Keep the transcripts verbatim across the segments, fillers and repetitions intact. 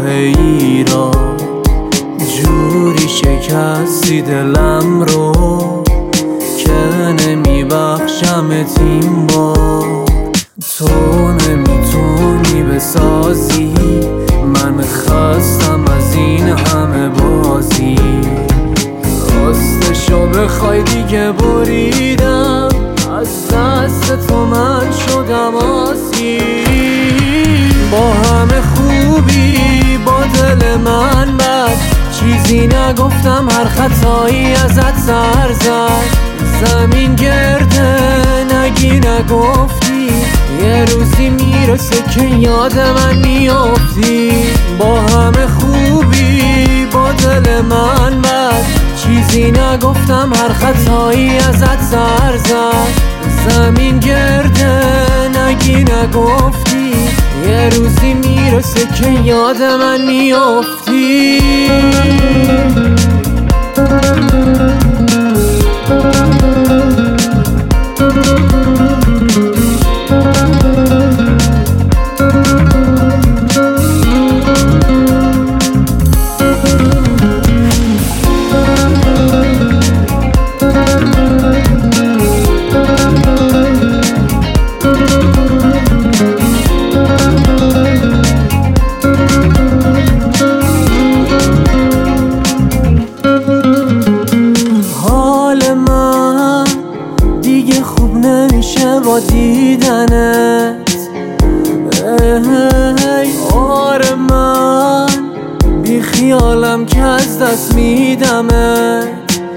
ایران جوری شکستی دلم رو که نمیبخشمت این بار. تو نمیتونی بسازی، من خستم از این همه بازی. راستشو بخوای دیگه بریدم، از دست تو من شدم آسیر. با همه خوبی با دل من بد، چیزی نگفتم هر خطایی ازت سر زد. زمین گرده نگی نگفتی، یه روزی میرسه که یاد من میافتی. با همه خوبی با دل من بد، چیزی نگفتم هر خطایی ازت سر زد. زمین گرده نگی نگفتی، یه روزی میرسه که یاد من میافتی. خوب نمیشه با دیدنت، ای آره من بی خیالم که از دست میدمت.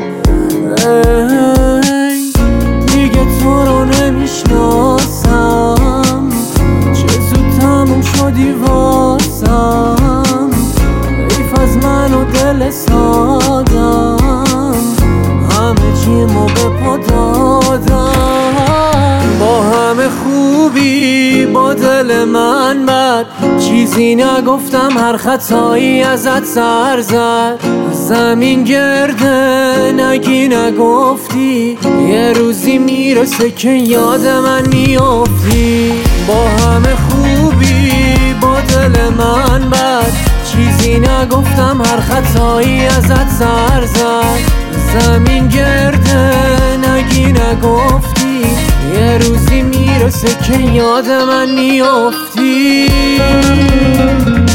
ای دیگه تو رو نمیشناسم، چه زود تموم شدی واسم. حیف از من و دل سادم، همه چیمو به پا دادم. با همه خوبی با دل من بد، چیزی نگفتم هر خطایی ازت سر زد. زمین گرده نگی نگفتی، یه روزی میرسه که یاد من میافتی. با همه خوبی با دل من بد، چیزی نگفتم هر خطایی ازت سر زد. زمین گرده نگی نگفتی، یه روزی میرسه که یاد من میافتی.